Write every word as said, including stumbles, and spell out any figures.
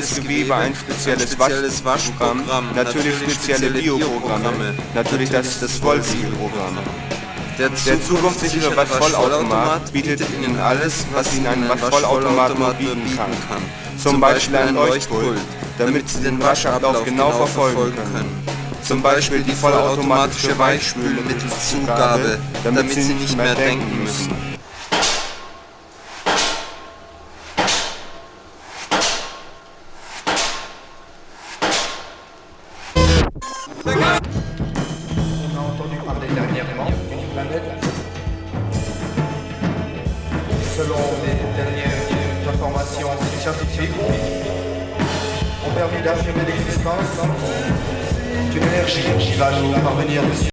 spezielles Gewebe, ein spezielles Waschprogramm, natürlich spezielle Bioprogramme, natürlich das, das Vollsiegelprogramm. Der zukunftssichere Waschvollautomat bietet Ihnen alles, was Ihnen ein Waschvollautomat nur bieten kann. Zum Beispiel ein Leuchtpult, damit Sie den Waschablauf genau verfolgen können. Zum Beispiel die vollautomatische Weichspüle mittels Zugabe, damit Sie nicht mehr denken müssen. On a entendu parler dernièrement d'une planète. Selon les dernières informations scientifiques, ont permis d'affirmer l'existence d'une énergie qui va nous parvenir dessus.